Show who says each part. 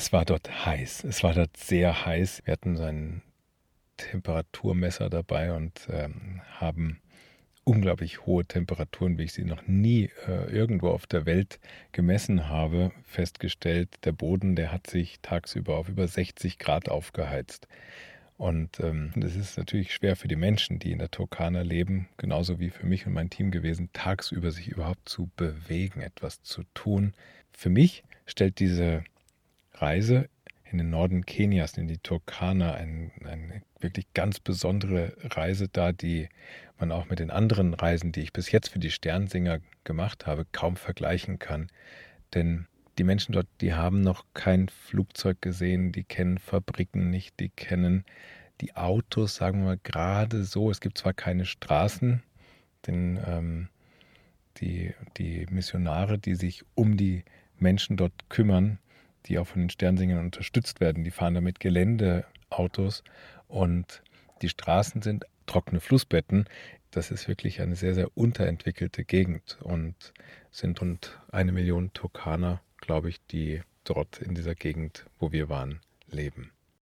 Speaker 1: Es war dort heiß. Es war dort sehr heiß. Wir hatten so ein Temperaturmesser dabei und haben unglaublich hohe Temperaturen, wie ich sie noch nie irgendwo auf der Welt gemessen habe, festgestellt. Der Boden, der hat sich tagsüber auf über 60 Grad aufgeheizt. Und das ist natürlich schwer für die Menschen, die in der Turkana leben, genauso wie für mich und mein Team gewesen, tagsüber sich überhaupt zu bewegen, etwas zu tun. Für mich stellt diese Reise in den Norden Kenias, in die Turkana, eine wirklich ganz besondere Reise dar, die man auch mit den anderen Reisen, die ich bis jetzt für die Sternsinger gemacht habe, kaum vergleichen kann. Denn die Menschen dort, die haben noch kein Flugzeug gesehen, die kennen Fabriken nicht, die kennen die Autos, sagen wir mal, gerade so. Es gibt zwar keine Straßen, denn die Missionare, die sich um die Menschen dort kümmern, die auch von den Sternsingern unterstützt werden, die fahren da mit Geländeautos und die Straßen sind trockene Flussbetten. Das ist wirklich eine sehr, sehr unterentwickelte Gegend und sind rund 1 Million Turkaner, glaube ich, die dort in dieser Gegend, wo wir waren, leben.